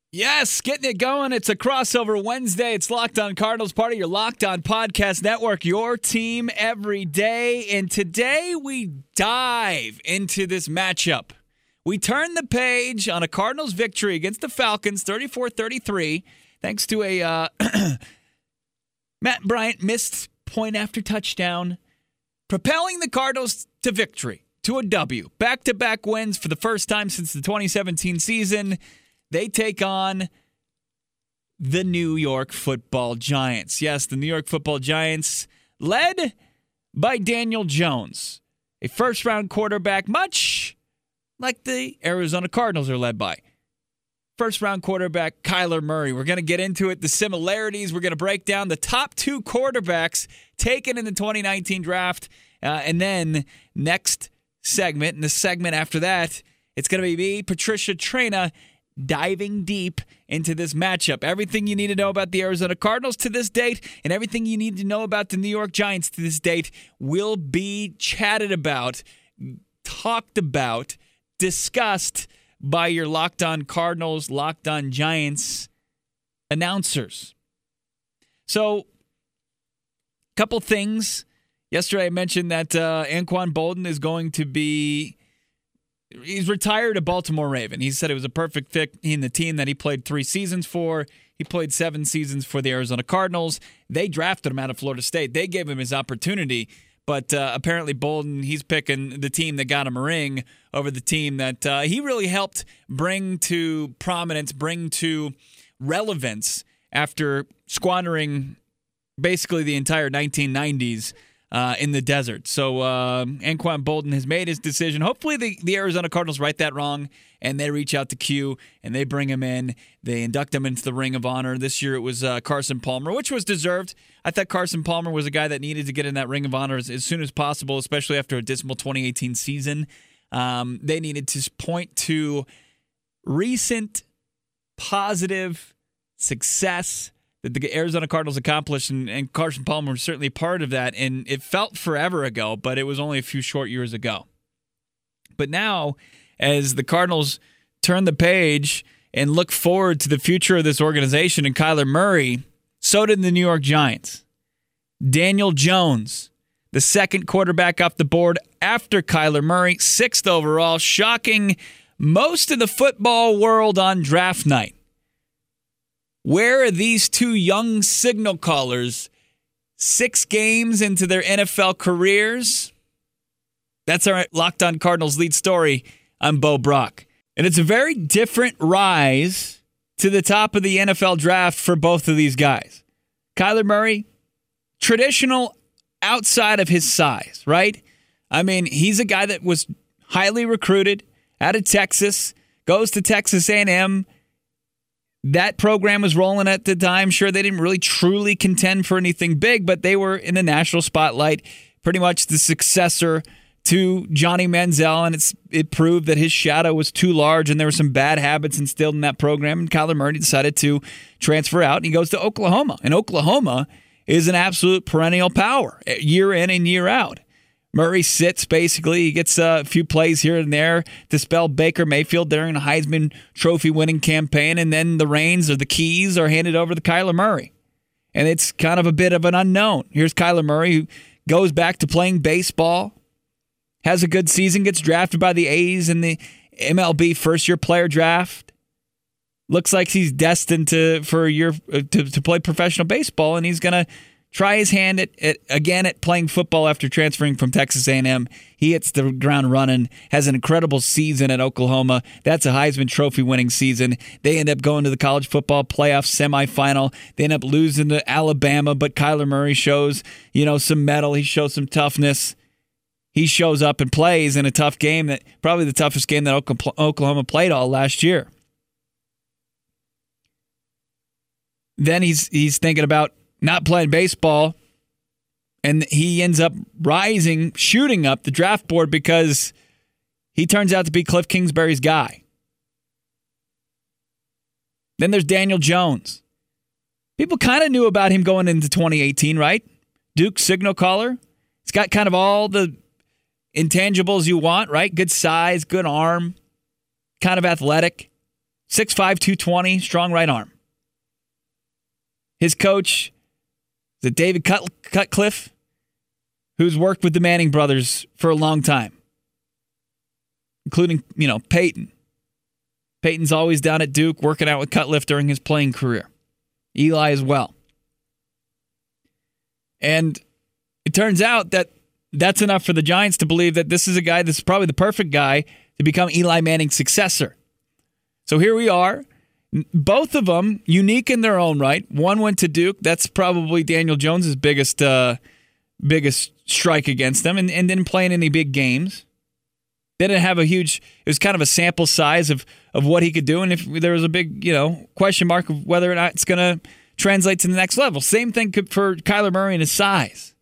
Yes, getting it going. It's a crossover Wednesday. It's Locked On Cardinals, part of your Locked On Podcast Network, your team every day. And today we dive into this matchup. We turn the page on a Cardinals victory against the Falcons, 34-33, thanks to a Matt Bryant missed point after touchdown, propelling the Cardinals to victory, to a W. Back-to-back wins for the first time since the 2017 season. They take on the New York Football Giants. Yes, the New York Football Giants, led by Daniel Jones, a first-round quarterback, much like the Arizona Cardinals are led by. First-round quarterback Kyler Murray. We're going to get into it, the similarities. We're going to break down the top two quarterbacks taken in the 2019 draft. And then next segment, and the segment after that, it's going to be me, Patricia Traina, diving deep into this matchup. Everything you need to know about the Arizona Cardinals to this date and everything you need to know about the New York Giants to this date will be chatted about, talked about, discussed by your Locked On Cardinals, Locked On Giants announcers. So, a couple things. Yesterday I mentioned that Anquan Boldin is going to be... He's retired a Baltimore Raven. He said it was a perfect fit in the team that he played 3 seasons for. He played 7 seasons for the Arizona Cardinals. They drafted him out of Florida State. They gave him his opportunity. But apparently Boldin, he's picking the team that got him a ring over the team that he really helped bring to prominence, bring to relevance after squandering basically the entire 1990s in the desert. So Anquan Boldin has made his decision. Hopefully the Arizona Cardinals right that wrong, and they reach out to Q, and they bring him in. They induct him into the Ring of Honor. This year it was Carson Palmer, which was deserved. I thought Carson Palmer was a guy that needed to get in that Ring of Honor as soon as possible, especially after a dismal 2018 season. They needed to point to recent positive success that the Arizona Cardinals accomplished, and Carson Palmer was certainly part of that, and it felt forever ago, but it was only a few short years ago. But now, as the Cardinals turn the page and look forward to the future of this organization and Kyler Murray, so did the New York Giants. Daniel Jones, the second quarterback off the board after Kyler Murray, 6th overall, shocking most of the football world on draft night. Where are these two young signal callers 6 games into their NFL careers? That's our Locked On Cardinals lead story. I'm Bo Brock. And it's a very different rise to the top of the NFL draft for both of these guys. Kyler Murray, traditional outside of his size, right? I mean, he's a guy that was highly recruited out of Texas, goes to Texas A&M. That program was rolling at the time. Sure, they didn't really truly contend for anything big, but they were in the national spotlight, pretty much the successor to Johnny Manziel, and it proved that his shadow was too large and there were some bad habits instilled in that program, and Kyler Murray decided to transfer out, and he goes to Oklahoma. And Oklahoma is an absolute perennial power, year in and year out. Murray sits, basically. He gets a few plays here and there to spell Baker Mayfield during a Heisman Trophy-winning campaign, and then the reins or the keys are handed over to Kyler Murray. And it's kind of a bit of an unknown. Here's Kyler Murray, who goes back to playing baseball, has a good season, gets drafted by the A's in the MLB first-year player draft. Looks like he's destined to play professional baseball, and he's going to try his hand at playing football after transferring from Texas A&M. He hits the ground running, has an incredible season at Oklahoma. That's a Heisman Trophy winning season. They end up going to the college football playoff semifinal. They end up losing to Alabama, but Kyler Murray shows, some mettle. He shows some toughness. He shows up and plays in a tough game, that probably the toughest game that Oklahoma played all last year. Then he's thinking about not playing baseball, and he ends up shooting up the draft board because he turns out to be Cliff Kingsbury's guy. Then there's Daniel Jones. People kind of knew about him going into 2018, right? Duke signal caller. He's got kind of all the intangibles you want, right? Good size, good arm, kind of athletic. 6'5", 220, strong right arm. His coach is David Cutcliffe, who's worked with the Manning brothers for a long time, including, Peyton. Peyton's always down at Duke working out with Cutcliffe during his playing career. Eli as well. And it turns out that that's enough for the Giants to believe that this is a guy that's probably the perfect guy to become Eli Manning's successor. So here we are. Both of them unique in their own right. One went to Duke. That's probably Daniel Jones' biggest strike against them, and didn't play in any big games. They didn't have it was kind of a sample size of what he could do, and if there was a big, question mark of whether or not it's going to translate to the next level. Same thing for Kyler Murray and his size.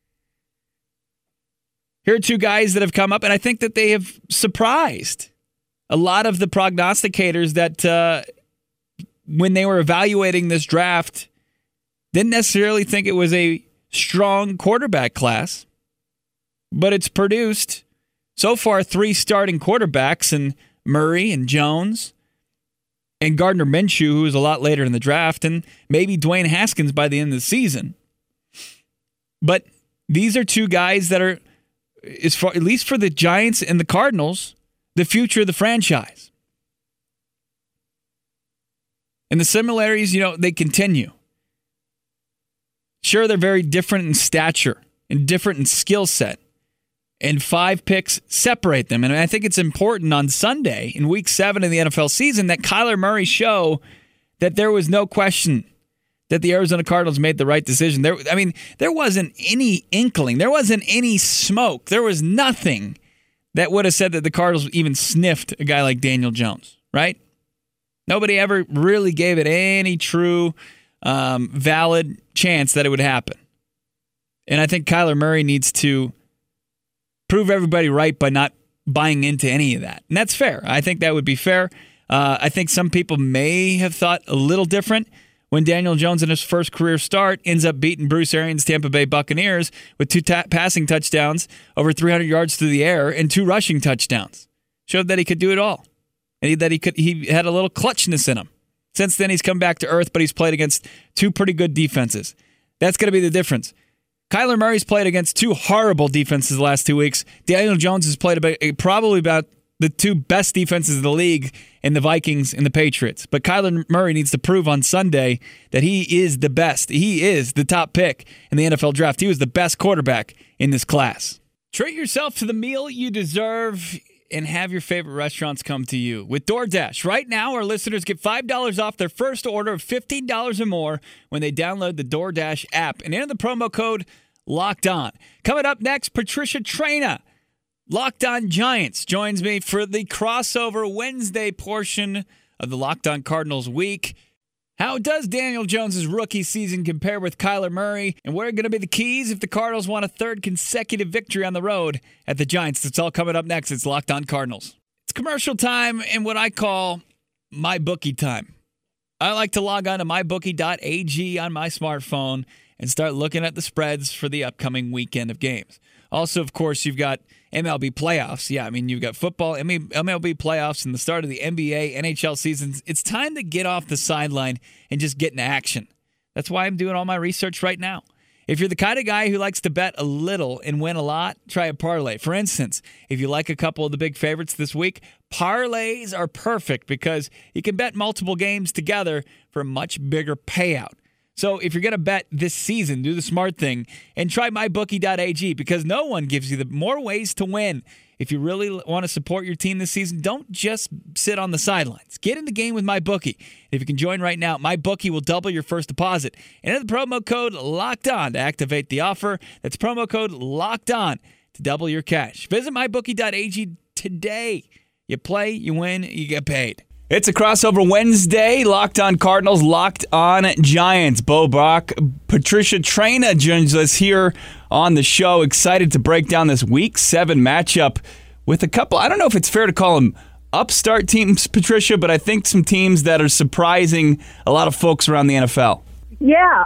Here are two guys that have come up, and I think that they have surprised a lot of the prognosticators that when they were evaluating this draft, didn't necessarily think it was a strong quarterback class, but it's produced so far 3 starting quarterbacks in Murray and Jones and Gardner Minshew, who was a lot later in the draft, and maybe Dwayne Haskins by the end of the season. But these are two guys that are, at least for the Giants and the Cardinals, the future of the franchise. And the similarities, they continue. Sure, they're very different in stature and different in skill set. And 5 picks separate them. And I think it's important on Sunday in Week 7 of the NFL season that Kyler Murray show that there was no question that the Arizona Cardinals made the right decision. There wasn't any inkling. There wasn't any smoke. There was nothing that would have said that the Cardinals even sniffed a guy like Daniel Jones, right? Nobody ever really gave it any true, valid chance that it would happen. And I think Kyler Murray needs to prove everybody right by not buying into any of that. And that's fair. I think that would be fair. I think some people may have thought a little different when Daniel Jones in his first career start ends up beating Bruce Arians' Tampa Bay Buccaneers with 2 passing touchdowns, over 300 yards through the air, and 2 rushing touchdowns. Showed that he could do it all. And that he had a little clutchness in him. Since then, he's come back to earth, but he's played against 2 pretty good defenses. That's going to be the difference. Kyler Murray's played against 2 horrible defenses the last 2 weeks. Daniel Jones has played probably about the 2 best defenses of the league in the Vikings and the Patriots. But Kyler Murray needs to prove on Sunday that he is the best. He is the top pick in the NFL draft. He was the best quarterback in this class. Treat yourself to the meal you deserve and have your favorite restaurants come to you with DoorDash. Right now, our listeners get $5 off their first order of $15 or more when they download the DoorDash app and enter the promo code LOCKEDON. Coming up next, Patricia Traina, Locked On Giants, joins me for the crossover Wednesday portion of the Locked On Cardinals week. How does Daniel Jones' rookie season compare with Kyler Murray? And what are going to be the keys if the Cardinals want a 3rd consecutive victory on the road at the Giants? It's all coming up next. It's Locked On Cardinals. It's commercial time and what I call my bookie time. I like to log on to mybookie.ag on my smartphone and start looking at the spreads for the upcoming weekend of games. Also, of course, you've got MLB playoffs. Yeah, you've got football, MLB playoffs, and the start of the NBA, NHL seasons. It's time to get off the sideline and just get in action. That's why I'm doing all my research right now. If you're the kind of guy who likes to bet a little and win a lot, try a parlay. For instance, if you like a couple of the big favorites this week, parlays are perfect because you can bet multiple games together for a much bigger payout. So if you're going to bet this season, do the smart thing and try mybookie.ag because no one gives you more ways to win. If you really want to support your team this season, don't just sit on the sidelines. Get in the game with MyBookie. If you can join right now, MyBookie will double your first deposit. Enter the promo code LOCKEDON to activate the offer. That's promo code LOCKEDON to double your cash. Visit mybookie.ag today. You play, you win, you get paid. It's a crossover Wednesday. Locked On Cardinals, Locked On Giants. Bo Brock, Patricia Traina joins us here on the show. Excited to break down this Week 7 matchup with a couple, I don't know if it's fair to call them upstart teams, Patricia, but I think some teams that are surprising a lot of folks around the NFL. Yeah,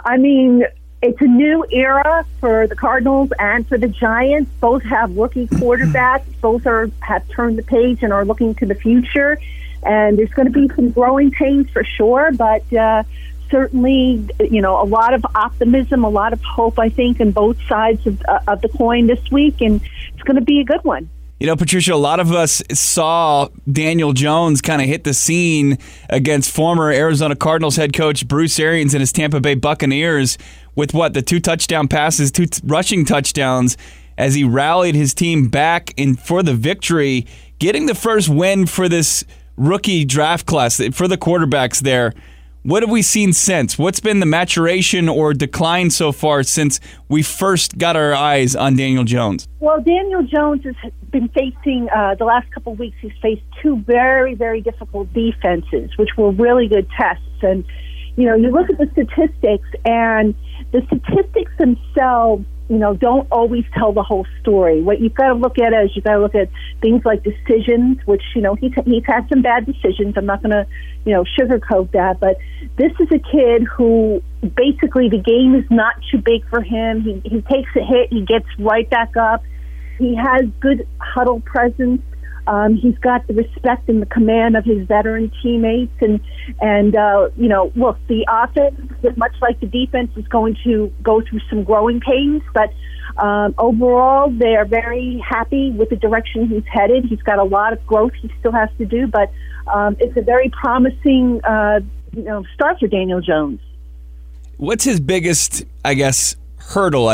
it's a new era for the Cardinals and for the Giants. Both have rookie quarterbacks. Both have turned the page and are looking to the future. And there's going to be some growing pains for sure, but certainly, a lot of optimism, a lot of hope, I think, on both sides of the coin this week, and it's going to be a good one. Patricia, a lot of us saw Daniel Jones kind of hit the scene against former Arizona Cardinals head coach Bruce Arians and his Tampa Bay Buccaneers with the 2 touchdown passes, 2 rushing touchdowns, as he rallied his team back for the victory, getting the first win for this rookie draft class, for the quarterbacks there. What have we seen since? What's been the maturation or decline so far since we first got our eyes on Daniel Jones? Well, Daniel Jones has been facing, the last couple of weeks, he's faced 2 very, very difficult defenses, which were really good tests. And, you look at the statistics, and the statistics themselves, don't always tell the whole story. What you've got to look at is you've got to look at things like decisions, which, he's had some bad decisions. I'm not going to, sugarcoat that. But this is a kid who basically the game is not too big for him. He takes a hit, he gets right back up. He has good huddle presence. He's got the respect and the command of his veteran teammates, and look, the offense, much like the defense, is going to go through some growing pains, but overall, they are very happy with the direction he's headed. He's got a lot of growth he still has to do, but it's a very promising, start for Daniel Jones. What's his biggest, hurdle,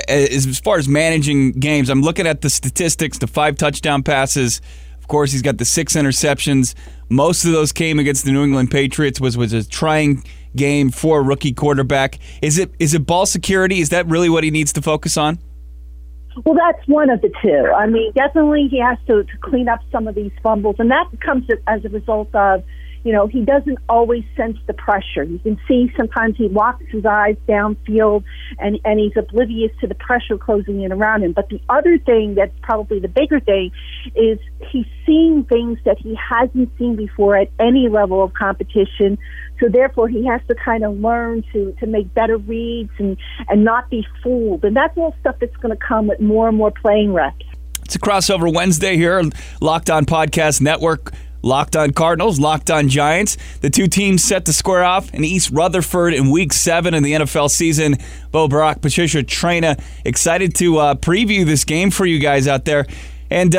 as far as managing games? I'm looking at the statistics, the 5 touchdown passes. Of course, he's got the 6 interceptions. Most of those came against the New England Patriots, was a trying game for a rookie quarterback. Is it ball security? Is that really what he needs to focus on? Well, that's one of the 2. I mean, definitely he has to clean up some of these fumbles, and that comes as a result of, he doesn't always sense the pressure. You can see sometimes he locks his eyes downfield and he's oblivious to the pressure closing in around him. But the other thing that's probably the bigger thing is he's seeing things that he hasn't seen before at any level of competition. So therefore he has to kind of learn to make better reads and not be fooled. And that's all stuff that's going to come with more and more playing reps. It's a crossover Wednesday here, Locked On Podcast Network. Locked On Cardinals, Locked On Giants. The 2 teams set to square off in East Rutherford in Week 7 in the NFL season. Bo Brock, Patricia Traina, excited to preview this game for you guys out there. And,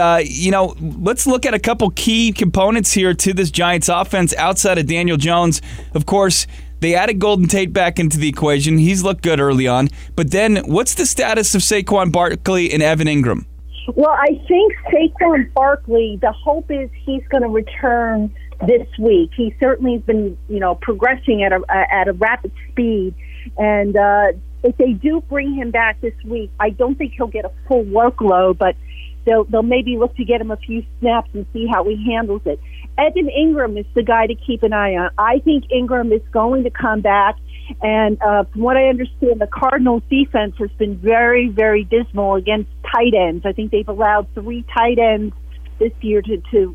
let's look at a couple key components here to this Giants offense outside of Daniel Jones. Of course, they added Golden Tate back into the equation. He's looked good early on. But then what's the status of Saquon Barkley and Evan Ingram? Well, I think Saquon Barkley, the hope is he's going to return this week. He certainly has been, progressing at a rapid speed. And if they do bring him back this week, I don't think he'll get a full workload, but they'll maybe look to get him a few snaps and see how he handles it. Evan Ingram is the guy to keep an eye on. I think Ingram is going to come back. And from what I understand, the Cardinals' defense has been very, very dismal against tight ends. I think they've allowed 3 tight ends this year to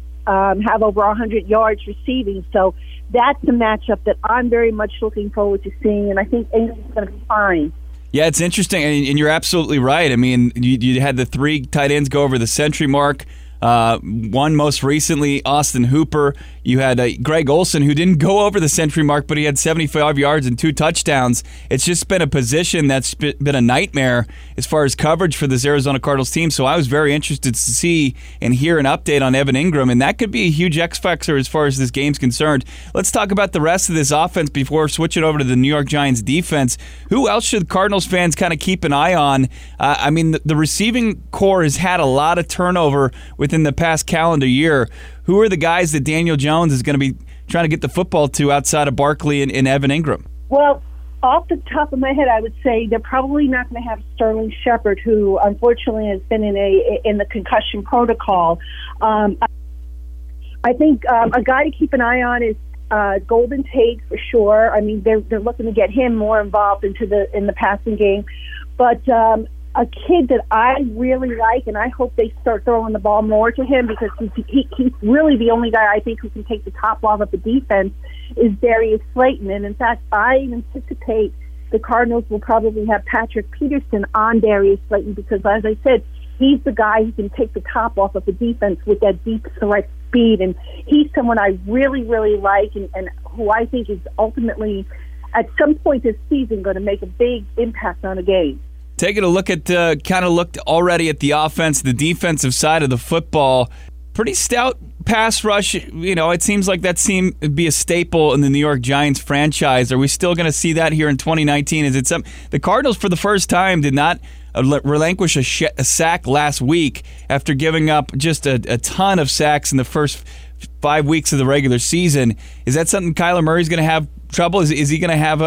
have over 100 yards receiving. So that's a matchup that I'm very much looking forward to seeing, and I think Ingram's going to be fine. Yeah, it's interesting, and you're absolutely right. I mean, you had the 3 tight ends go over the century mark. One most recently, Austin Hooper. You had Greg Olsen, who didn't go over the century mark, but he had 75 yards and 2 touchdowns. It's just been a position that's been a nightmare as far as coverage for this Arizona Cardinals team. So I was very interested to see and hear an update on Evan Ingram, and that could be a huge X factor as far as this game's concerned. Let's talk about the rest of this offense before switching over to the New York Giants defense. Who else should Cardinals fans kind of keep an eye on? I mean, the receiving core has had a lot of turnover within the past calendar year. Who are the guys that Daniel Jones is going to be trying to get the football to outside of Barkley and Evan Ingram? Well, off the top of my head, I would say they're probably not going to have Sterling Shepard, who unfortunately has been in the concussion protocol. I think a guy to keep an eye on is Golden Tate for sure. I mean, they're looking to get him more involved in the passing game, but a kid that I really like, and I hope they start throwing the ball more to him, because he's really the only guy I think who can take the top off of the defense, is Darius Slayton. And in fact, I anticipate the Cardinals will probably have Patrick Peterson on Darius Slayton, because as I said, he's the guy who can take the top off of the defense with that deep threat speed, and he's someone I really, really like, and who I think is ultimately, at some point this season, going to make a big impact on a game. Taking a look at, kind of looked already at the offense, the defensive side of the football. Pretty stout pass rush. It seems like that seemed to be a staple in the New York Giants franchise. Are we still going to see that here in 2019? Is it the Cardinals for the first time did not relinquish a sack last week after giving up just a ton of sacks in the first 5 weeks of the regular season. Is that something Kyler Murray's going to have trouble? Is he going to have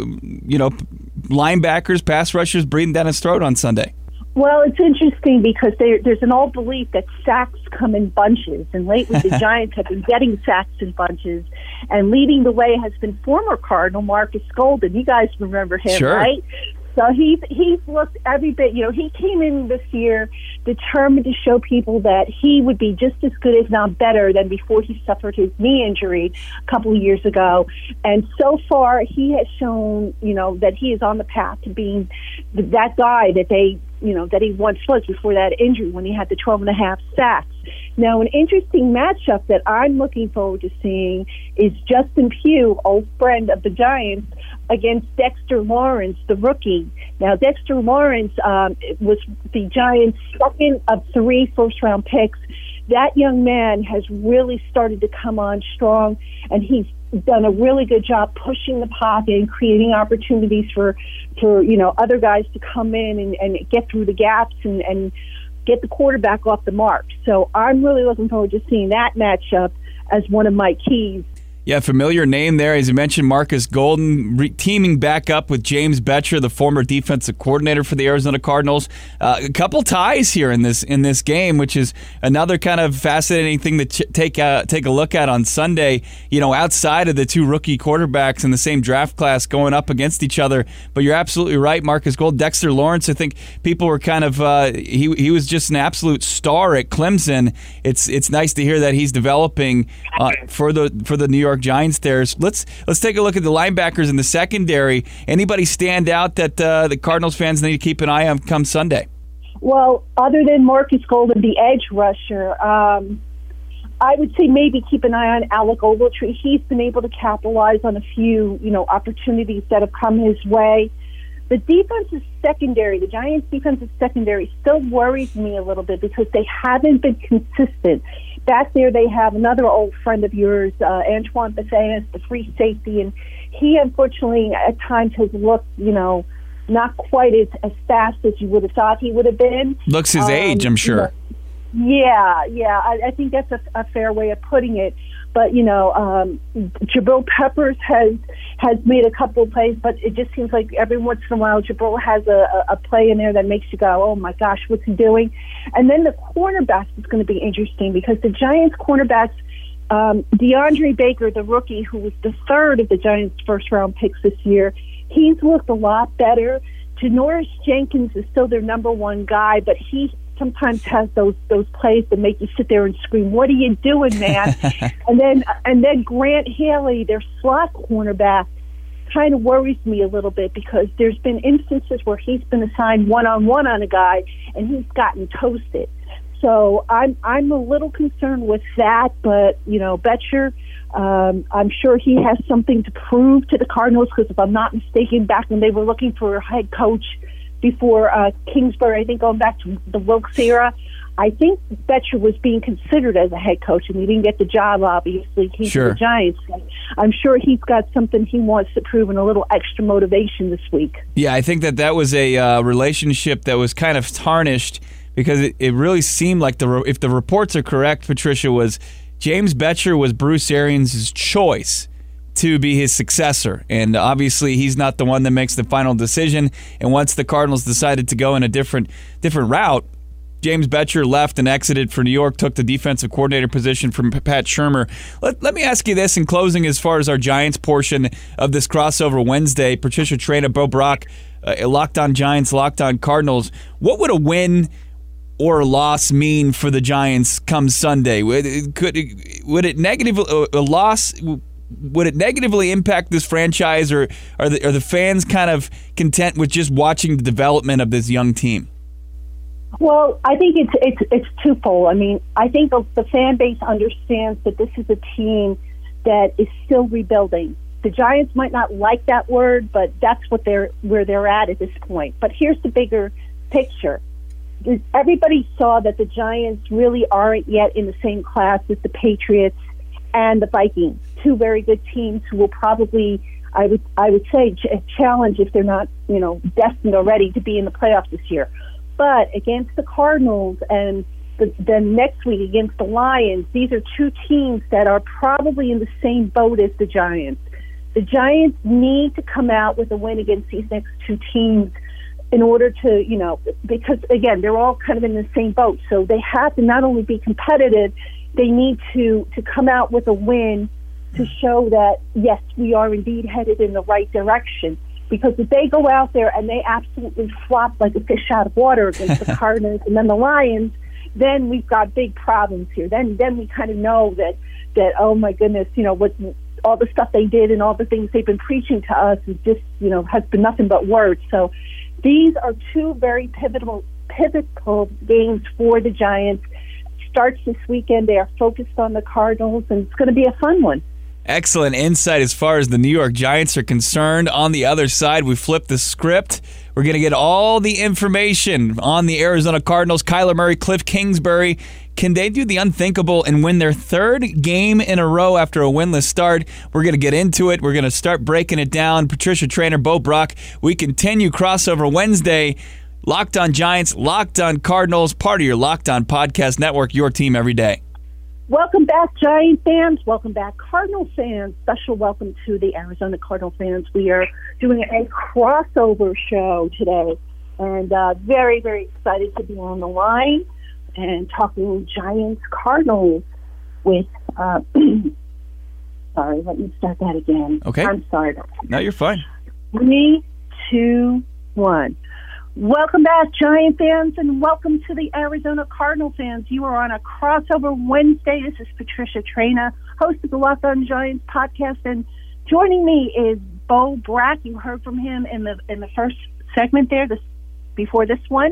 linebackers, pass rushers breathing down his throat on Sunday? Well, it's interesting because there's an old belief that sacks come in bunches, and lately the Giants have been getting sacks in bunches, and leading the way has been former Cardinal Marcus Golden. You guys remember him, sure, right? So he's looked every bit. He came in this year determined to show people that he would be just as good, if not better, than before he suffered his knee injury a couple of years ago. And so far, he has shown, that he is on the path to being that guy that that he once was before that injury when he had the 12.5 sacks. Now, an interesting matchup that I'm looking forward to seeing is Justin Pugh, old friend of the Giants, against Dexter Lawrence, the rookie. Now, Dexter Lawrence was the Giants' second of 3 first-round picks. That young man has really started to come on strong, and he's done a really good job pushing the pocket and creating opportunities for other guys to come in and get through the gaps and get the quarterback off the mark. So I'm really looking forward to seeing that matchup as one of my keys. Yeah, familiar name there. As you mentioned, Marcus Golden teaming back up with James Bettcher, the former defensive coordinator for the Arizona Cardinals. A couple ties here in this game, which is another kind of fascinating thing to take a look at on Sunday. Outside of the two rookie quarterbacks in the same draft class going up against each other. But you're absolutely right, Marcus Golden. Dexter Lawrence, I think people were kind of he was just an absolute star at Clemson. It's nice to hear that he's developing for the New York Giants there. Let's take a look at the linebackers in the secondary. Anybody stand out that the Cardinals fans need to keep an eye on come Sunday? Well, other than Marcus Golden, the edge rusher, I would say maybe keep an eye on Alec Ogletree. He's been able to capitalize on a few, opportunities that have come his way. The defensive secondary, the Giants' defensive secondary still worries me a little bit because they haven't been consistent. Back there they have another old friend of yours, Antoine Bethea, the free safety, and he unfortunately at times has looked, not quite as fast as you would have thought he would have been. Looks his age, I'm sure. Yeah, I think that's a fair way of putting it. But, Jabril Peppers has made a couple of plays, but it just seems like every once in a while Jabril has a play in there that makes you go, oh, my gosh, what's he doing? And then the cornerbacks is going to be interesting because the Giants cornerbacks, DeAndre Baker, the rookie, who was the third of the Giants' first-round picks this year, he's looked a lot better. Janoris Jenkins is still their number one guy, but he sometimes has those plays that make you sit there and scream, "What are you doing, man?" and then Grant Haley, their slot cornerback, kind of worries me a little bit because there's been instances where he's been assigned one-on-one on a guy and he's gotten toasted. So I'm a little concerned with that, but Bettcher, I'm sure he has something to prove to the Cardinals because if I'm not mistaken, back when they were looking for a head coach before Kingsbury, I think going back to the Wilkes era, I think Bettcher was being considered as a head coach, and he didn't get the job, obviously. He's sure. The Giants. I'm sure he's got something he wants to prove and a little extra motivation this week. Yeah, I think that was a relationship that was kind of tarnished because it really seemed like if the reports are correct, Patricia, was James Bettcher was Bruce Arians' choice to be his successor. And obviously he's not the one that makes the final decision. And once the Cardinals decided to go in a different route, James Bettcher left and exited for New York, took the defensive coordinator position from Pat Shurmur. Let me ask you this in closing as far as our Giants portion of this crossover Wednesday. Patricia Traina, Bo Brock, Locked On Giants, Locked On Cardinals. What would a win or a loss mean for the Giants come Sunday? Would it negatively impact this franchise, or are the fans kind of content with just watching the development of this young team? Well, I think it's twofold. I mean, I think the fan base understands that this is a team that is still rebuilding. The Giants might not like that word, but that's where they're at this point. But here's the bigger picture. Everybody saw that the Giants really aren't yet in the same class as the Patriots and the Vikings, two very good teams who will probably, I would say, challenge if they're not, destined already to be in the playoffs this year. But against the Cardinals and then next week against the Lions, these are two teams that are probably in the same boat as the Giants. The Giants need to come out with a win against these next two teams in order to, because, again, they're all kind of in the same boat. So they have to not only be competitive, they need to come out with a win to show that, yes, we are indeed headed in the right direction. Because if they go out there and they absolutely flop like a fish out of water against the Cardinals and then the Lions, then we've got big problems here. Then we kind of know that oh my goodness, what all the stuff they did and all the things they've been preaching to us is just has been nothing but words. So these are two very pivotal games for the Giants. Starts this weekend. They are focused on the Cardinals, and it's going to be a fun one. Excellent insight as far as the New York Giants are concerned. On the other side, we flip the script. We're going to get all the information on the Arizona Cardinals. Kyler Murray, Cliff Kingsbury. Can they do the unthinkable and win their third game in a row after a winless start? We're going to get into it. We're going to start breaking it down. Patricia Trainer, Bo Brock. We continue Crossover Wednesday. Locked on Giants, Locked on Cardinals, part of your Locked on Podcast Network, your team every day. Welcome back, Giant fans. Welcome back, Cardinal fans. Special welcome to the Arizona Cardinal fans. We are doing a crossover show today, and very, very excited to be on the line and talking Giants Cardinals with, sorry, let me start that again. Okay. I'm sorry. No, you're fine. 3, 2, 1. Welcome back, Giant fans, and welcome to the Arizona Cardinal fans. You are on a Crossover Wednesday. This is Patricia Traina, host of the Locked on Giants podcast, and joining me is Bo Brack. You heard from him in the first segment there, before this one.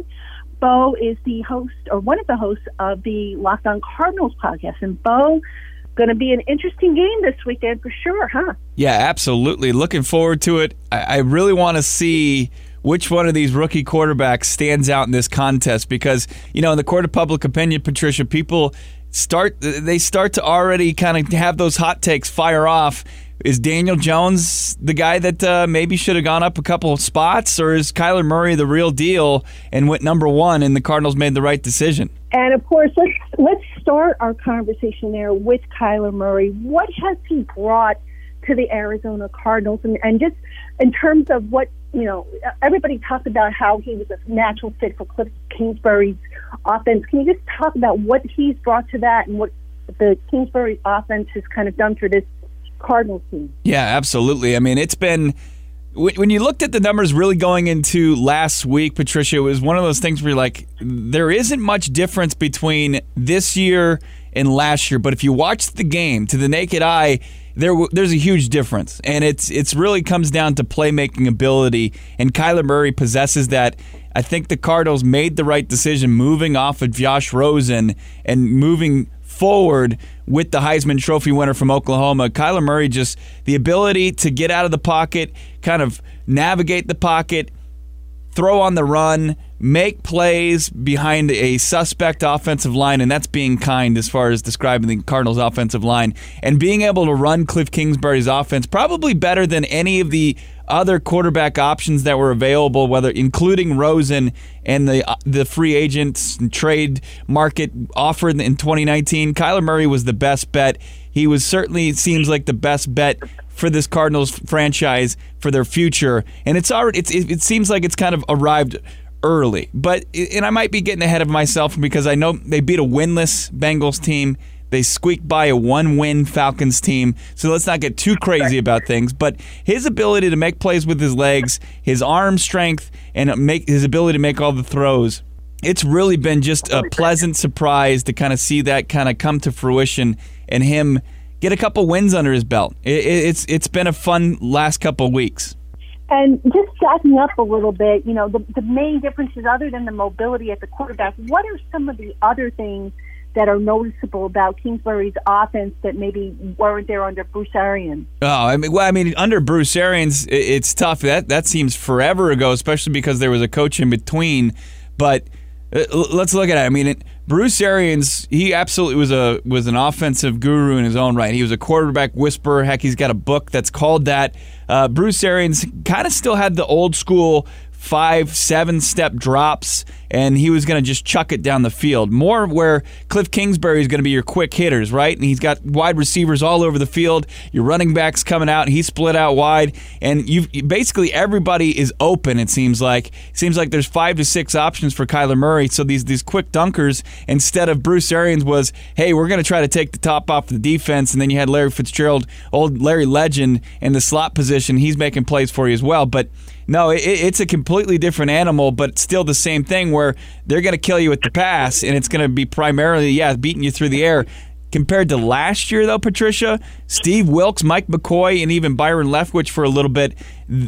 Bo is the host, or one of the hosts, of the Locked on Cardinals podcast. And Bo, going to be an interesting game this weekend for sure, huh? Yeah, absolutely. Looking forward to it. I really want to see which one of these rookie quarterbacks stands out in this contest because, in the court of public opinion, Patricia, people start to already kind of have those hot takes fire off. Is Daniel Jones the guy that maybe should have gone up a couple of spots, or is Kyler Murray the real deal and went number one and the Cardinals made the right decision? And, of course, let's start our conversation there with Kyler Murray. What has he brought to the Arizona Cardinals? And just in terms of what, everybody talked about how he was a natural fit for Cliff Kingsbury's offense. Can you just talk about what he's brought to that and what the Kingsbury offense has kind of done for this Cardinals team? Yeah, absolutely. I mean, it's been, when you looked at the numbers really going into last week, Patricia, it was one of those things where you're like, there isn't much difference between this year and last year. But if you watch the game to the naked eye, there's a huge difference, and it's really comes down to playmaking ability, and Kyler Murray possesses that. I think the Cardinals made the right decision moving off of Josh Rosen and moving forward with the Heisman Trophy winner from Oklahoma. Kyler Murray, just the ability to get out of the pocket, kind of navigate the pocket, throw on the run, make plays behind a suspect offensive line, and that's being kind as far as describing the Cardinals' offensive line, and being able to run Cliff Kingsbury's offense probably better than any of the other quarterback options that were available, whether including Rosen and the free agents and trade market offered in 2019. Kyler Murray was the best bet. He was certainly seems like the best bet for this Cardinals franchise for their future, and it seems like it's kind of arrived early. And I might be getting ahead of myself because I know they beat a winless Bengals team. They squeaked by a one-win Falcons team, so let's not get too crazy about things. But his ability to make plays with his legs, his arm strength, and his ability to make all the throws, it's really been just a pleasant surprise to kind of see that kind of come to fruition and him get a couple wins under his belt. It's been a fun last couple weeks. And just backing up a little bit, the main differences other than the mobility at the quarterback, what are some of the other things that are noticeable about Kingsbury's offense that maybe weren't there under Bruce Arians? Under Bruce Arians, it's tough. That seems forever ago, especially because there was a coach in between. But let's look at it. Bruce Arians, he absolutely was an offensive guru in his own right. He was a quarterback whisperer. Heck, he's got a book that's called that. Bruce Arians kind of still had the old school 5-7 step drops, and he was going to just chuck it down the field. More where Cliff Kingsbury is going to be your quick hitters, right? And he's got wide receivers all over the field. Your running back's coming out, and he's split out wide, and basically everybody is open. It seems like there's 5 to 6 options for Kyler Murray. So these quick dunkers, instead of Bruce Arians was, hey, we're going to try to take the top off the defense, and then you had Larry Fitzgerald, old Larry Legend, in the slot position. He's making plays for you as well, but no, it's a completely different animal, but still the same thing where they're going to kill you with the pass, and it's going to be primarily, beating you through the air. Compared to last year, though, Patricia, Steve Wilks, Mike McCoy, and even Byron Leftwich for a little bit,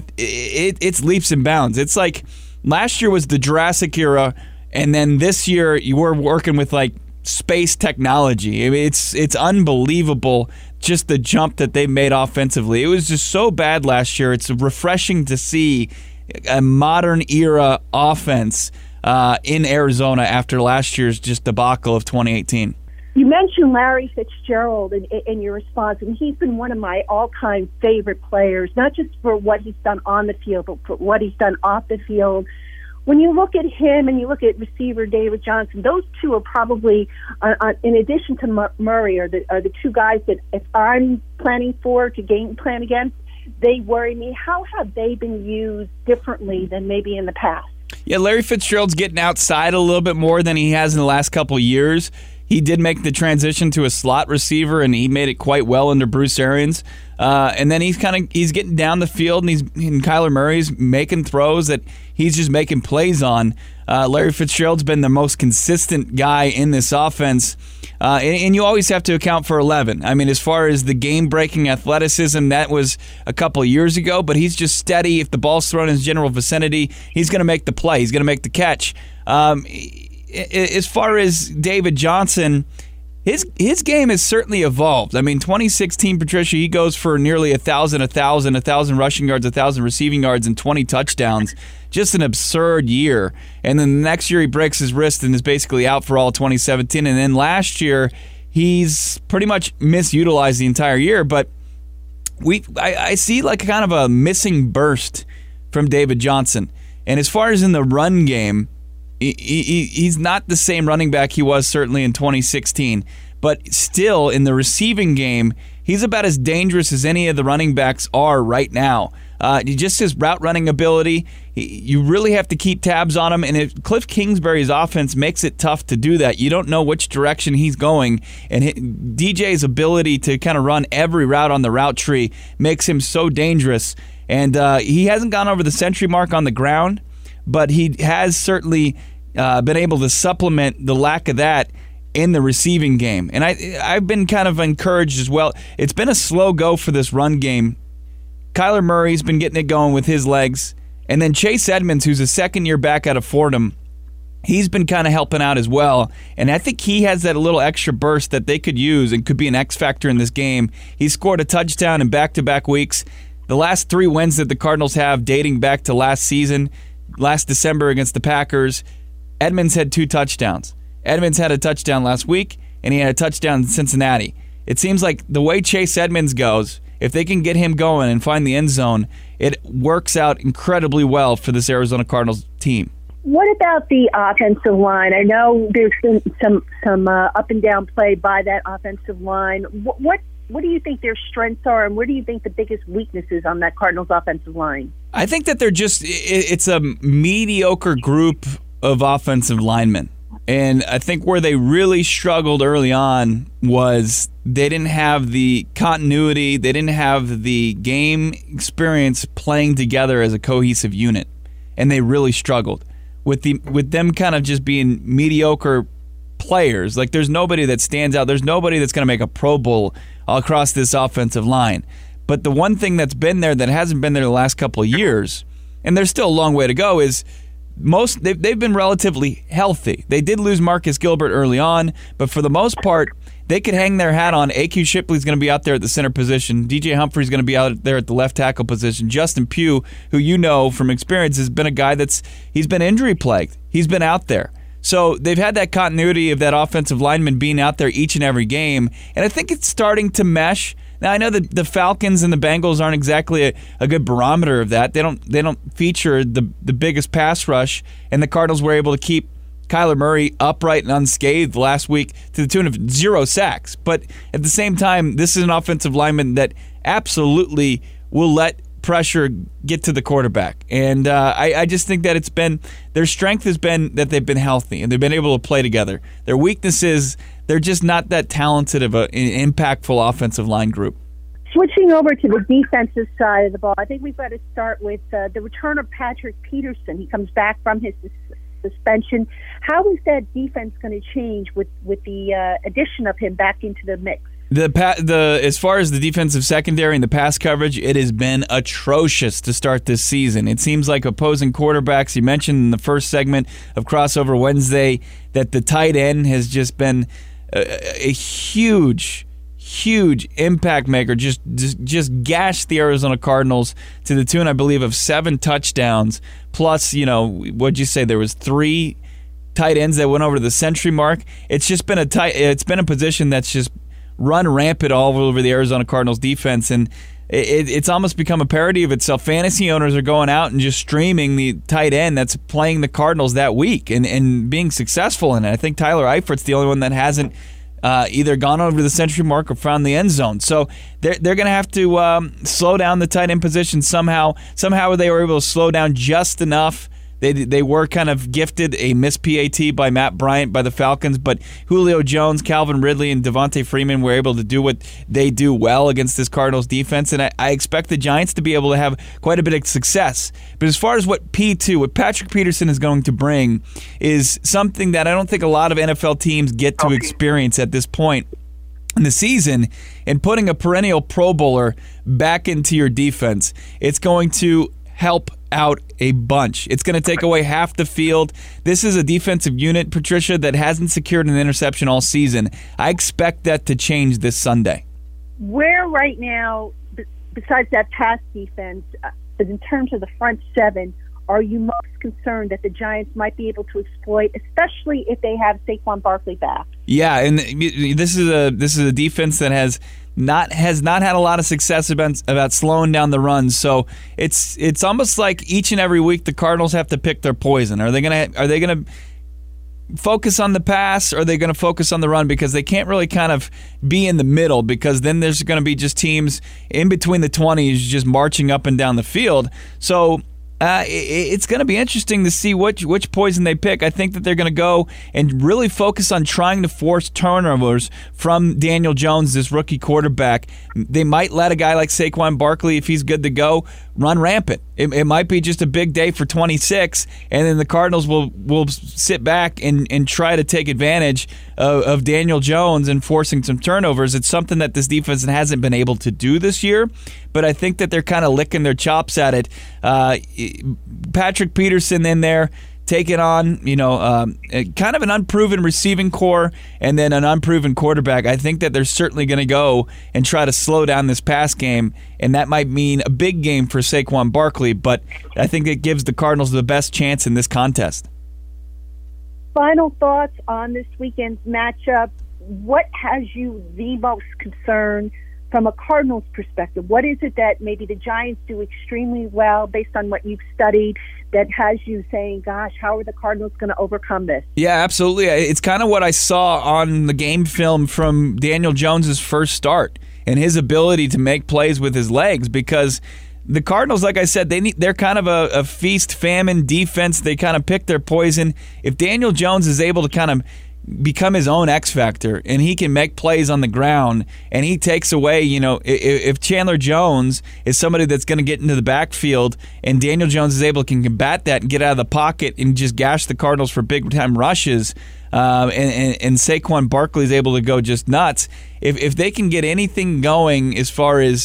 it's leaps and bounds. It's like last year was the Jurassic era, and then this year you were working with like space technology. It's unbelievable just the jump that they made offensively. It was just so bad last year. It's refreshing to see a modern era offense in Arizona after last year's just debacle of 2018. You mentioned Larry Fitzgerald in your response, and he's been one of my all-time favorite players, not just for what he's done on the field, but for what he's done off the field. When you look at him and you look at receiver David Johnson, those two are probably, in addition to Murray, are the two guys that if I'm planning to game plan against, they worry me. How have they been used differently than maybe in the past? Yeah, Larry Fitzgerald's getting outside a little bit more than he has in the last couple of years. He did make the transition to a slot receiver, and he made it quite well under Bruce Arians. And then he's getting down the field, and Kyler Murray's making throws that he's just making plays on. Larry Fitzgerald's been the most consistent guy in this offense. And you always have to account for 11. As far as the game-breaking athleticism, that was a couple of years ago, but he's just steady. If the ball's thrown in his general vicinity, he's going to make the play. He's going to make the catch. As far as David Johnson, his game has certainly evolved. 2016, Patricia, he goes for nearly 1,000 rushing yards, 1,000 receiving yards, and 20 touchdowns. Just an absurd year. And then the next year he breaks his wrist and is basically out for all of 2017. And then last year he's pretty much misutilized the entire year. But I see like kind of a missing burst from David Johnson. And as far as in the run game, he's not the same running back he was certainly in 2016, but still in the receiving game, he's about as dangerous as any of the running backs are right now. Just his route running ability, you really have to keep tabs on him, and Cliff Kingsbury's offense makes it tough to do that. You don't know which direction he's going, and DJ's ability to kind of run every route on the route tree makes him so dangerous. And he hasn't gone over the century mark on the ground, but he has certainly been able to supplement the lack of that in the receiving game. And I've been kind of encouraged as well. It's been a slow go for this run game. Kyler Murray's been getting it going with his legs. And then Chase Edmonds, who's a second-year back out of Fordham, he's been kind of helping out as well. And I think he has that little extra burst that they could use and could be an X factor in this game. He scored a touchdown in back-to-back weeks. The last 3 wins that the Cardinals have dating back to last season, last December against the Packers, Edmonds had 2 touchdowns. Edmonds had a touchdown last week, and he had a touchdown in Cincinnati. It seems like the way Chase Edmonds goes, if they can get him going and find the end zone, it works out incredibly well for this Arizona Cardinals team. What about the offensive line? I know there's been some up and down play by that offensive line. What do you think their strengths are, and where do you think the biggest weaknesses on that Cardinals offensive line? I think that it's a mediocre group of offensive linemen. And I think where they really struggled early on was they didn't have the continuity, they didn't have the game experience playing together as a cohesive unit. And they really struggled with them kind of just being mediocre players. Like there's nobody that stands out. There's nobody that's going to make a Pro Bowl across this offensive line. But the one thing that's been there that hasn't been there the last couple of years, and there's still a long way to go, is they've been relatively healthy. They did lose Marcus Gilbert early on, but for the most part, they could hang their hat on. A.Q. Shipley's going to be out there at the center position. DJ Humphrey's going to be out there at the left tackle position. Justin Pugh, who you know from experience, has been a guy he's been injury plagued. He's been out there. So they've had that continuity of that offensive lineman being out there each and every game, and I think it's starting to mesh. Now, I know that the Falcons and the Bengals aren't exactly a good barometer of that. They don't feature the biggest pass rush, and the Cardinals were able to keep Kyler Murray upright and unscathed last week to the tune of 0 sacks. But at the same time, this is an offensive lineman that absolutely will let pressure get to the quarterback. And I just think that their strength has been that they've been healthy and they've been able to play together. Their weakness is they're just not that talented of an impactful offensive line group. Switching over to the defensive side of the ball, I think we've got to start with the return of Patrick Peterson. He comes back from his suspension. How is that defense going to change with the addition of him back into the mix? As far as the defensive secondary and the pass coverage, it has been atrocious to start this season. It seems like opposing quarterbacks, you mentioned in the first segment of Crossover Wednesday, that the tight end has just been a huge impact maker. Just gashed the Arizona Cardinals to the tune, I believe, of 7 touchdowns. Plus, what'd you say? There was 3 tight ends that went over the century mark. It's just been it's been a position that's just run rampant all over the Arizona Cardinals defense, and it's almost become a parody of itself. Fantasy owners are going out and just streaming the tight end that's playing the Cardinals that week and being successful in it. I think Tyler Eifert's the only one that hasn't either gone over the century mark or found the end zone. So they're going to have to slow down the tight end position somehow. Somehow they were able to slow down just enough. They were kind of gifted a missed PAT by Matt Bryant by the Falcons, but Julio Jones, Calvin Ridley, and Devontae Freeman were able to do what they do well against this Cardinals defense, and I expect the Giants to be able to have quite a bit of success. But as far as what Patrick Peterson is going to bring is something that I don't think a lot of NFL teams get to experience at this point in the season, and putting a perennial Pro Bowler back into your defense. It's going to help out a bunch. It's going to take away half the field. This is a defensive unit, Patricia, that hasn't secured an interception all season. I expect that to change this Sunday. Where right now, besides that pass defense, in terms of the front 7, are you most concerned that the Giants might be able to exploit, especially if they have Saquon Barkley back? Yeah, and this is a defense that has not had a lot of success about slowing down the runs. So it's almost like each and every week the Cardinals have to pick their poison. Are they gonna focus on the pass, or are they going to focus on the run? Because they can't really kind of be in the middle, because then there's going to be just teams in between the 20s just marching up and down the field. So it's going to be interesting to see which poison they pick. I think that they're going to go and really focus on trying to force turnovers from Daniel Jones, this rookie quarterback. They might let a guy like Saquon Barkley, if he's good to go, run rampant. It might be just a big day for 26, and then the Cardinals will sit back and try to take advantage of Daniel Jones and forcing some turnovers. It's something that this defense hasn't been able to do this year, but I think that they're kind of licking their chops at it. Patrick Peterson in there, taking on, kind of an unproven receiving core and then an unproven quarterback. I think that they're certainly going to go and try to slow down this pass game, and that might mean a big game for Saquon Barkley, but I think it gives the Cardinals the best chance in this contest. Final thoughts on this weekend's matchup. What has you the most concerned from a Cardinals perspective? What is it that maybe the Giants do extremely well based on what you've studied that has you saying, gosh, how are the Cardinals going to overcome this? Yeah, absolutely. It's kind of what I saw on the game film from Daniel Jones' first start and his ability to make plays with his legs, because the Cardinals, like I said, they're kind of a feast-famine defense. They kind of pick their poison. If Daniel Jones is able to kind of become his own X factor and he can make plays on the ground and he takes away, if Chandler Jones is somebody that's going to get into the backfield and Daniel Jones is able to combat that and get out of the pocket and just gash the Cardinals for big time rushes, and Saquon Barkley is able to go just nuts. If they can get anything going as far as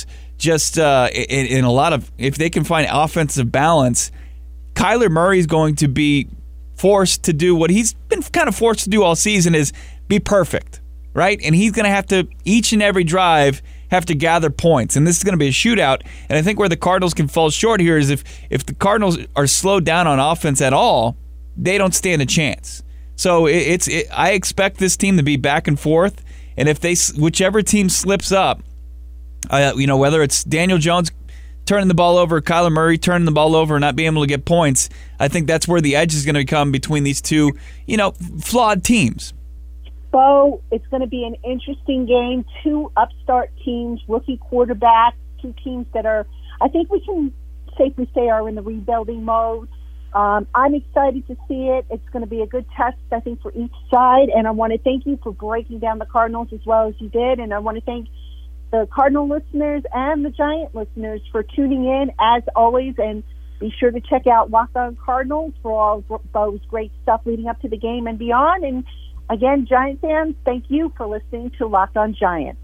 just in a lot of, if they can find offensive balance, Kyler Murray is going to be forced to do what he's been kind of forced to do all season, is be perfect, right? And he's going to have to, each and every drive, have to gather points. And this is going to be a shootout. And I think where the Cardinals can fall short here is if the Cardinals are slowed down on offense at all, they don't stand a chance. So I expect this team to be back and forth. And if whichever team slips up, whether it's Daniel Jones turning the ball over, Kyler Murray turning the ball over, and not being able to get points, I think that's where the edge is going to come between these two, flawed teams. Bo, it's going to be an interesting game. Two upstart teams, rookie quarterbacks, two teams that are, I think we can safely say, are in the rebuilding mode. I'm excited to see it. It's going to be a good test, I think, for each side. And I want to thank you for breaking down the Cardinals as well as you did. And I want to thank the Cardinal listeners and the Giant listeners for tuning in, as always. And be sure to check out Locked On Cardinals for all Bo's great stuff leading up to the game and beyond. And again, Giant fans, thank you for listening to Locked On Giants.